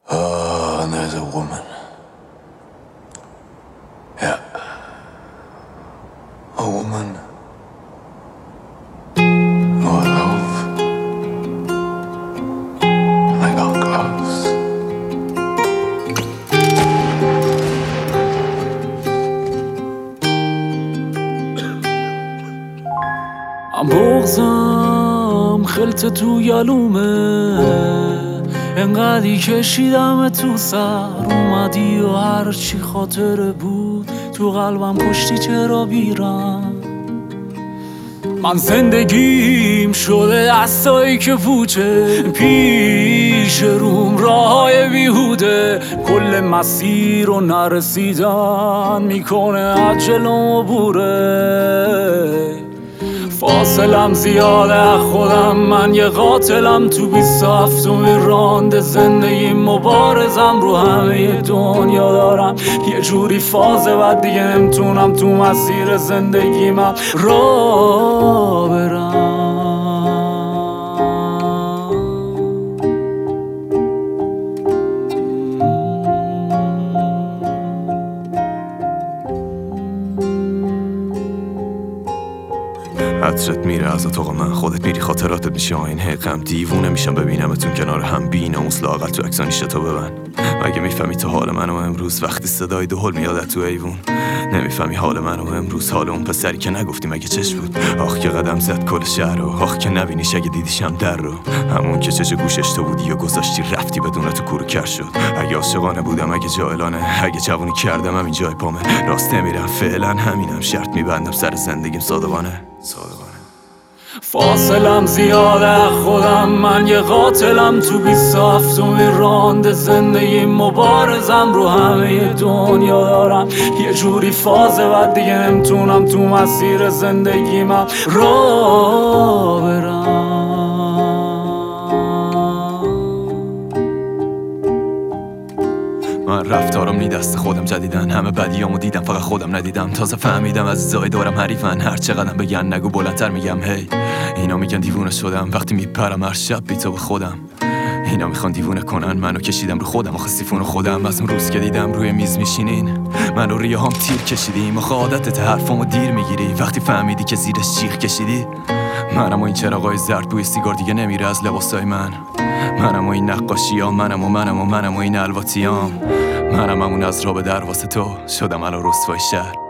Oh, and there's a woman. Yeah. A woman who I love. And I got close. I'm بغضم خلط تو یالومه، انقدی کشیدم تو سر اومدی و هر چی خاطره بود تو قلبم کشتی. چرا بیرم من زندگیم شده دستایی که پوچه پیش روم راههای بیهوده، کل مسیر رو نرسیدن میکنه عجلم و بوره. فاصلم زیاده خودم، من یه قاتلم تو 27 راند زندگی، مبارزم رو همه دنیا دارم یه جوری فازه و دیگه نمیتونم تو مسیر زندگی من را برم. عطرت میره از اتاق من، خودت میری خاطراتت میشه آین حقم. دیوونه میشم ببینمتون کنار هم، بی‌ناموس لااقل تو عکسانی شتو ببن. مگه میفهمی تو حال منو امروز وقتی صدای دهل میاد تو ایوون؟ نمیفهمی حال منو امروز، حال اون پسری که نگفتی مگه چش بود؟ آخ که قدم زد کل شهر رو، آخ که نبینیش اگه دیدیشم در رو. همون که چش گوشش تو بودی و گذاشتی رفتی بدون تو کورو کر شد. اگه عاشقانه بودم، اگه جاهلانه، اگه جوونی کردم همین جای پامه. راست نمیرم فعلا همینم، شرط میبندم سر زندگیم صادقانه. فاصلم زیاده خودم، من یه قاتلم تو 27 راند زندگی، مبارزم رو همه دنیا دارم یه جوری فازه و دیگه نمیتونم تو مسیر زندگی من را برم. من رفتارم نی دست خودم جدیدن، همه بدیامو دیدم فقط خودم ندیدم. تازه فهمیدم عزیزای دورم حریفن، هر چقدرم بگن نگو بلندتر میگم هی. اینا میگن دیوونه شدم وقتی میپرم هر شب بی تو به خودم. اینا میخوان دیوونه کنن منو، کشیدم رو خودم آخه سیفون خودم. از اون روز که دیدم روی میز میشینین منو ریهام تیر کشیدیم. آخه عادتت حرفامو دیر میگیری وقتی فهمیدی که زیرش چیخ کشیدی. منم و این چراغای زرد بوی سیگار دیگه نمیره از لباسای من. منم و این نقاشیام، منم و این الواتیام. منم همون از راه به در واسه تو شدم الان رسوای شهر.